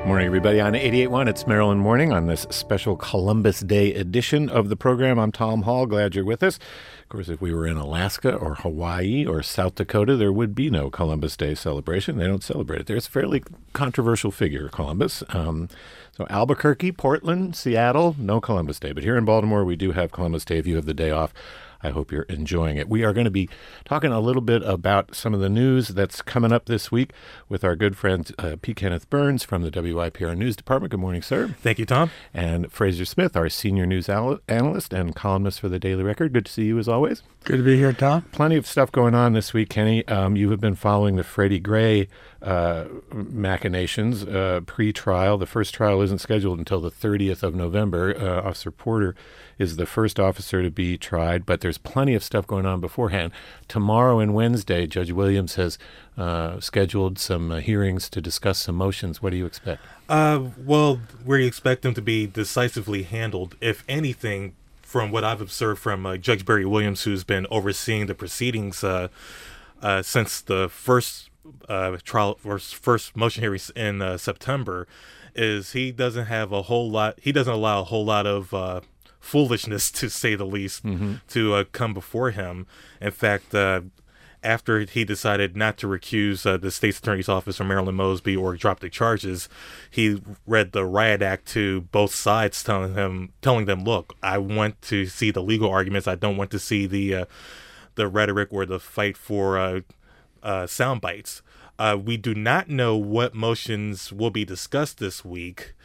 Morning, everybody. On 88.1, it's Maryland Morning on this special Columbus Day edition of the program. I'm Tom Hall. Glad you're with us. Of course, if we were in Alaska or Hawaii or South Dakota, there would be no Columbus Day celebration. They don't celebrate it there. It's a fairly controversial figure, Columbus. So Albuquerque, Portland, Seattle, no Columbus Day. But here in Baltimore, we do have Columbus Day. If you have the day off, I hope you're enjoying it. We are going to be talking a little bit about some of the news that's coming up this week with our good friend P. Kenneth Burns from the WYPR News Department. Good morning, sir. Thank you, Tom. And Fraser Smith, our senior news analyst and columnist for the Daily Record. Good to see you as always. Good to be here, Tom. Plenty of stuff going on this week, Kenny. You have been following the Freddie Gray machinations pre-trial. The first trial isn't scheduled until the 30th of November. Officer Porter is the first officer to be tried, but there's plenty of stuff going on beforehand. Tomorrow and Wednesday, Judge Williams has scheduled some hearings to discuss some motions. What do you expect? Well, we expect them to be decisively handled. If anything, from what I've observed from Judge Barry Williams, who's been overseeing the proceedings since the first trial or first motion hearings in September, is he doesn't allow a whole lot of foolishness, to say the least, to come before him. In fact, after he decided not to recuse the state's attorney's office from Marilyn Mosby or drop the charges, he read the riot act to both sides, telling them, look, I want to see the legal arguments. I don't want to see the rhetoric or the fight for sound bites. We do not know what motions will be discussed this week.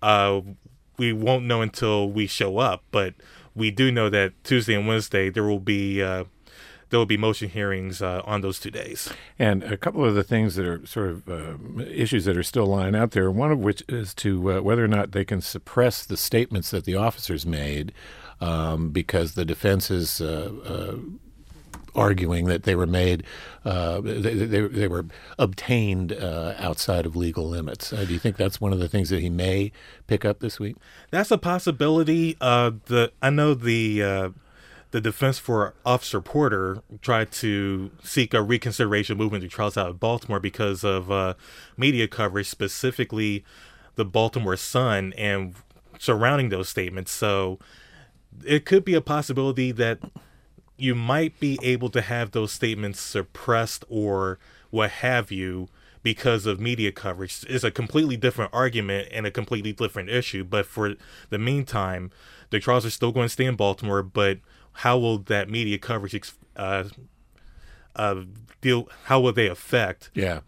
We won't know until we show up, but we do know that Tuesday and Wednesday there will be motion hearings on those 2 days. And a couple of the things that are sort of issues that are still lying out there, one of which is to whether or not they can suppress the statements that the officers made because the defense is arguing that they were made, they were obtained outside of legal limits. Do you think that's one of the things that he may pick up this week? That's a possibility. I know the defense for Officer Porter tried to seek a reconsideration movement to trials out of Baltimore because of media coverage, specifically the Baltimore Sun and surrounding those statements. So it could be a possibility that you might be able to have those statements suppressed or what have you because of media coverage. It's a completely different argument and a completely different issue. But for the meantime, the trials are still going to stay in Baltimore, but how will that media coverage how will they affect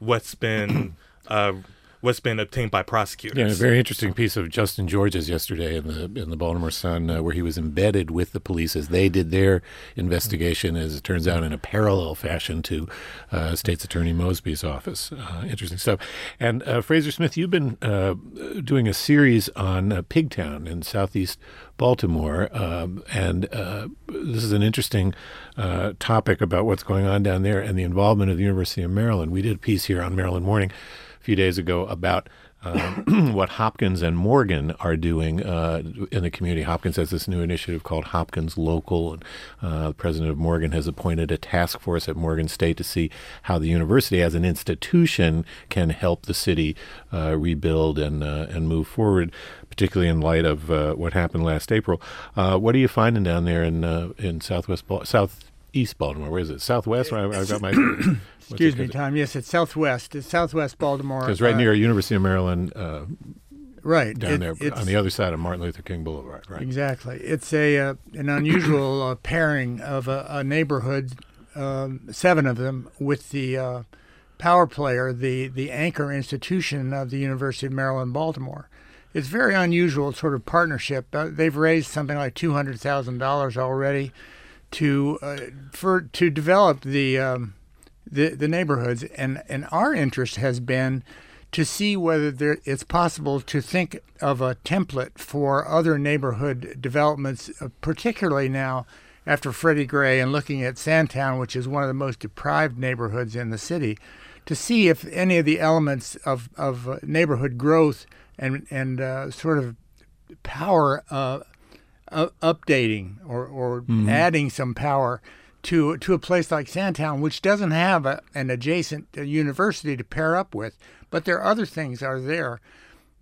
what's been obtained by prosecutors? Yeah, a very interesting piece of Justin George's yesterday in the Baltimore Sun, where he was embedded with the police as they did their investigation, as it turns out, in a parallel fashion to State's Attorney Mosby's office. Interesting stuff. And Fraser Smith, you've been doing a series on Pigtown in southeast Baltimore, and this is an interesting topic about what's going on down there and the involvement of the University of Maryland. We did a piece here on Maryland Morning few days ago about what Hopkins and Morgan are doing in the community. Hopkins has this new initiative called Hopkins Local. And, the president of Morgan has appointed a task force at Morgan State to see how the university as an institution can help the city rebuild and move forward, particularly in light of what happened last April. What are you finding down there in southeast Baltimore? Where is it? Southwest? I've got my... Excuse me, Tom. Yes, it's southwest. It's southwest Baltimore. It's right near University of Maryland, right down there on the other side of Martin Luther King Boulevard. Right. Exactly. It's an unusual pairing of a neighborhood, 7 of them, with the power player, the anchor institution of the University of Maryland, Baltimore. It's very unusual sort of partnership. They've raised something like $200,000 already to develop the neighborhoods, and our interest has been to see whether it's possible to think of a template for other neighborhood developments, particularly now after Freddie Gray and looking at Sandtown, which is one of the most deprived neighborhoods in the city, to see if any of the elements of neighborhood growth and sort of power updating or adding some power to a place like Sandtown, which doesn't have an adjacent university to pair up with, but there are other things are there.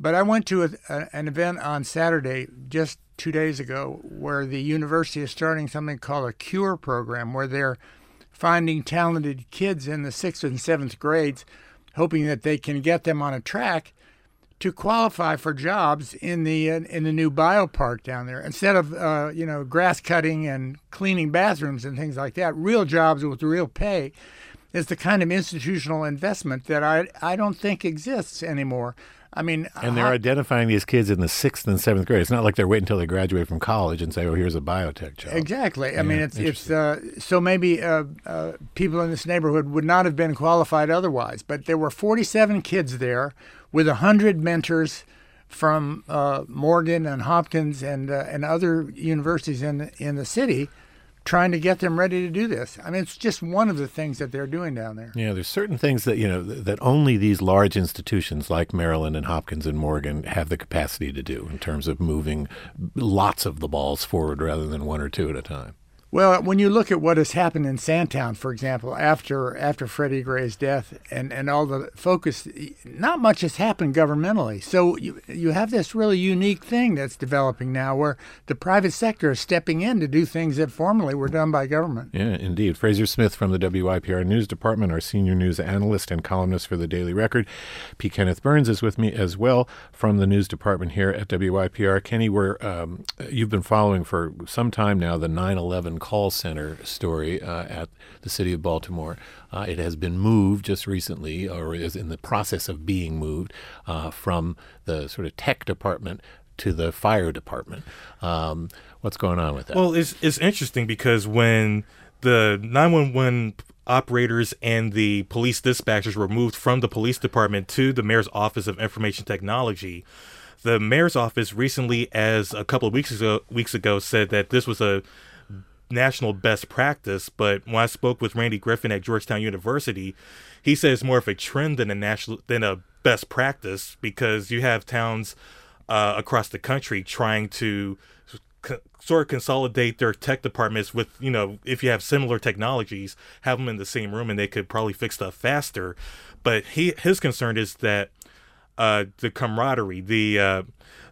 But I went to an event on Saturday, just 2 days ago, where the university is starting something called a CURE program, where they're finding talented kids in the 6th and 7th grades, hoping that they can get them on a track to qualify for jobs in the new biopark down there. Instead of grass cutting and cleaning bathrooms and things like that, real jobs with real pay is the kind of institutional investment that I don't think exists anymore. I mean, and they're identifying these kids in the 6th and 7th grade. It's not like they're waiting until they graduate from college and say, "Oh, here's a biotech job." Exactly. I mean, it's so maybe people in this neighborhood would not have been qualified otherwise. But there were 47 kids there with 100 mentors from Morgan and Hopkins and other universities in the city, trying to get them ready to do this. I mean, it's just one of the things that they're doing down there. Yeah, there's certain things that, that only these large institutions like Maryland and Hopkins and Morgan have the capacity to do in terms of moving lots of the balls forward rather than one or two at a time. Well, when you look at what has happened in Sandtown, for example, after Freddie Gray's death and all the focus, not much has happened governmentally. So you have this really unique thing that's developing now where the private sector is stepping in to do things that formerly were done by government. Yeah, indeed. Fraser Smith from the WYPR News Department, our senior news analyst and columnist for the Daily Record. P. Kenneth Burns is with me as well from the news department here at WYPR. Kenny, you've been following for some time now the 9/11 call center story at the city of Baltimore. It has been moved just recently, or is in the process of being moved from the sort of tech department to the fire department. What's going on with that? Well, it's interesting because when the 911 operators and the police dispatchers were moved from the police department to the mayor's office of information technology, the mayor's office recently, as a couple of weeks ago, said that this was a national best practice. But when I spoke with Randy Griffin at Georgetown University, he says it's more of a trend than a best practice, because you have towns across the country trying to sort of consolidate their tech departments with, if you have similar technologies, have them in the same room and they could probably fix stuff faster. But his concern is that the camaraderie, the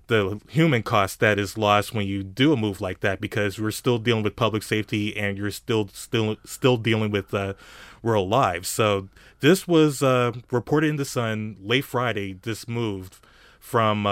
human cost that is lost when you do a move like that, because we're still dealing with public safety and you're still dealing with real lives. So this was reported in the Sun late Friday. This move from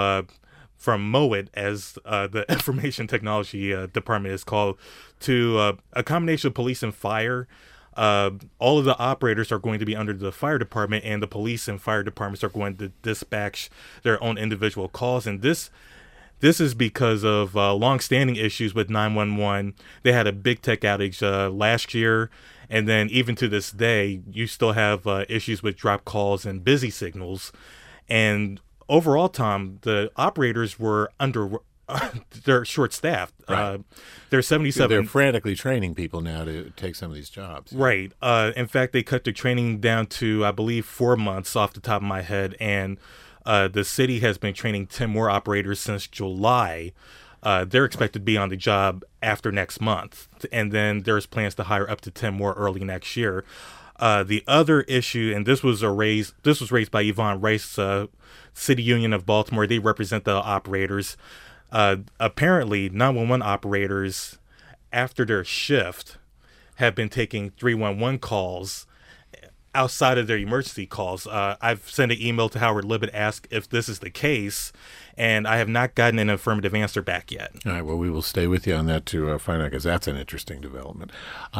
MOIT, as the Information Technology Department is called, to a combination of police and fire. All of the operators are going to be under the fire department, and the police and fire departments are going to dispatch their own individual calls. And this is because of long-standing issues with 911. They had a big tech outage last year, and then even to this day, you still have issues with drop calls and busy signals. And overall, Tom, the operators were they're short-staffed. Right. They're 77. They're frantically training people now to take some of these jobs. Right. In fact, they cut their training down to, I believe, 4 months off the top of my head. And the city has been training 10 more operators since July. They're expected to be on the job after next month. And then there's plans to hire up to 10 more early next year. The other issue, and this was raised by Yvonne Rice, City Union of Baltimore. They represent the operators. Apparently, 911 operators, after their shift, have been taking 311 calls outside of their emergency calls. I've sent an email to Howard Libet, asked if this is the case, and I have not gotten an affirmative answer back yet. All right, well, we will stay with you on that to find out, because that's an interesting development.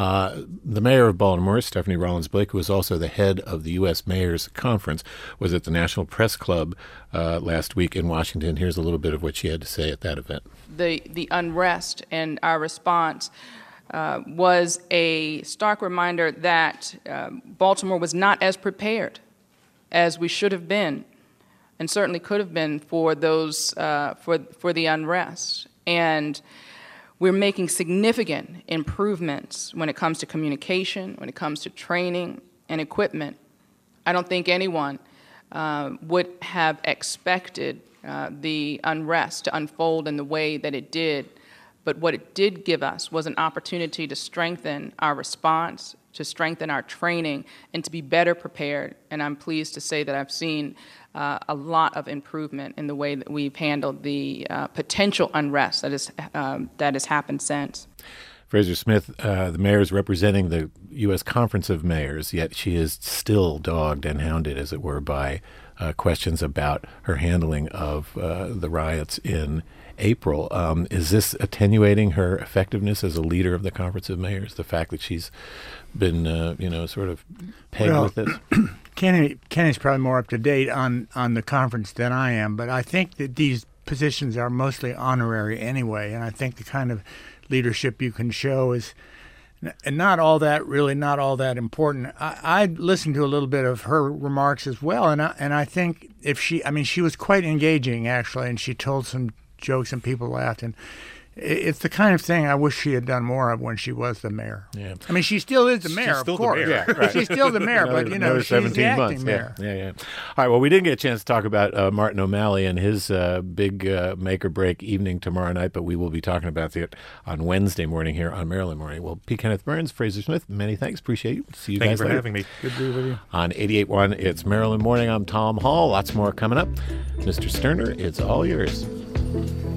The mayor of Baltimore, Stephanie Rollins-Blake, who is also the head of the U.S. Mayor's Conference, was at the National Press Club last week in Washington. Here's a little bit of what she had to say at that event. The unrest and our response was a stark reminder that Baltimore was not as prepared as we should have been, and certainly could have been, for those for the unrest. And we're making significant improvements when it comes to communication, when it comes to training and equipment. I don't think anyone would have expected the unrest to unfold in the way that it did. But what it did give us was an opportunity to strengthen our response, to strengthen our training, and to be better prepared. And I'm pleased to say that I've seen a lot of improvement in the way that we've handled the potential unrest that has happened since. Fraser Smith, the mayor is representing the U.S. Conference of Mayors, yet she is still dogged and hounded, as it were, by questions about her handling of the riots in April. Is this attenuating her effectiveness as a leader of the Conference of Mayors, the fact that she's been, sort of pegged with this? Kenny's probably more up to date on the conference than I am, but I think that these positions are mostly honorary anyway, and I think the kind of leadership you can show is not all that important. I listened to a little bit of her remarks as well, and I think she was quite engaging actually, and she told some jokes and people laughed, and it's the kind of thing I wish she had done more of when she was the mayor. Yeah. I mean, she still is the mayor, of course. Yeah, right. She's still the mayor, but she's the acting mayor. Yeah. All right. Well, we didn't get a chance to talk about Martin O'Malley and his big make or break evening tomorrow night, but we will be talking about it on Wednesday morning here on Maryland Morning. Well, P. Kenneth Burns, Fraser Smith, many thanks. Appreciate you. See you Thank guys you for later. having me. Good to be with you. On 88.1, it's Maryland Morning. I'm Tom Hall. Lots more coming up. Mr. Sterner, it's all yours.